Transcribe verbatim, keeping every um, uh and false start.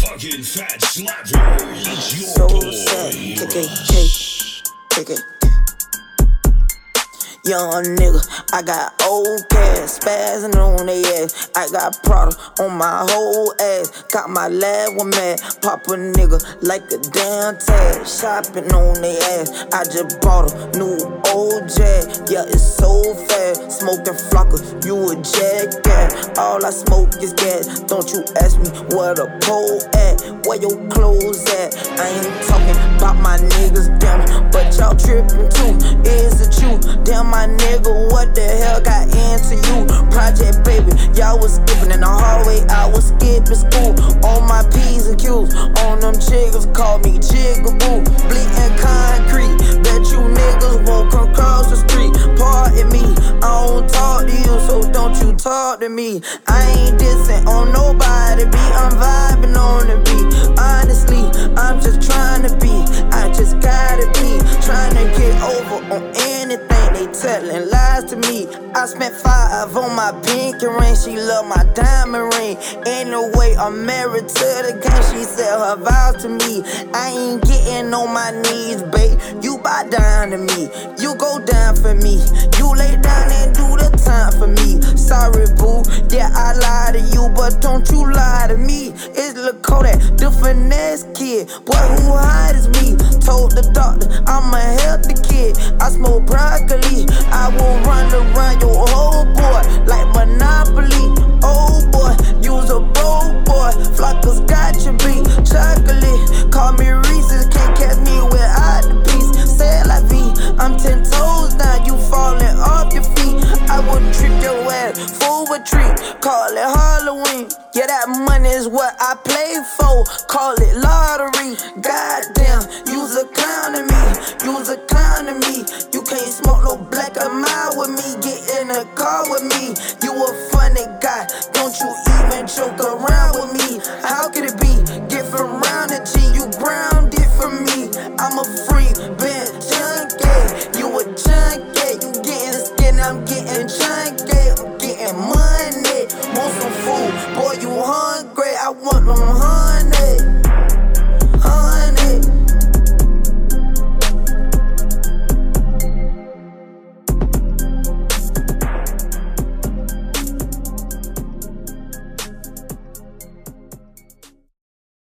fucking fat slapper. It's your So boy. sad, K K K, K K K. Young nigga, I got old cash, spazzing on they ass. I got Prada on my whole ass. Got my lab one mad, pop a nigga like a damn tag. Shopping on they ass, I just bought a new old Jag. Yeah, it's so fast, smoking flocker, you a jackass. All I smoke is gas, don't you ask me where the pole at. Where your clothes at? I ain't talking about my niggas, damn, but y'all tripping too. Is it you? Damn, my nigga, what the hell got into you? Project baby, y'all was skipping in the hallway, I was skipping school. On my P's and Q's, on them chiggers, call me Jigaboo. Bleeding concrete, bet you niggas won't come cross the street. Pardon me, I don't talk to you, so don't you talk to me. I ain't dissing on nobody, be I'm vibing on the beat. Honestly, I'm just trying to be, I just gotta be trying to get over on anything they telling lies to me. I spent five on my pinky ring, she love my diamond ring. Ain't no way I'm married to the game, she said her vows to me. I ain't getting on my knees, babe, you bow down to me. You go down for me, you lay down and do the time for me. Sorry boo, yeah I lie to you, but don't you lie to me. It's Lil Kodak, the finesse kid, boy who hide is me. Told the doctor I'm a healthy kid, I smoke broccoli. I will run around your whole boy like Monopoly. Oh boy, you's a broke boy, Flockers got you beat. Chocolate, call me Reese's, can't catch me without the piece. C'est la vie, I'm ten toes down, you falling off your feet. I would trip your ass, full retreat, call it Halloween. Yeah, that money is what I play for, call it lottery.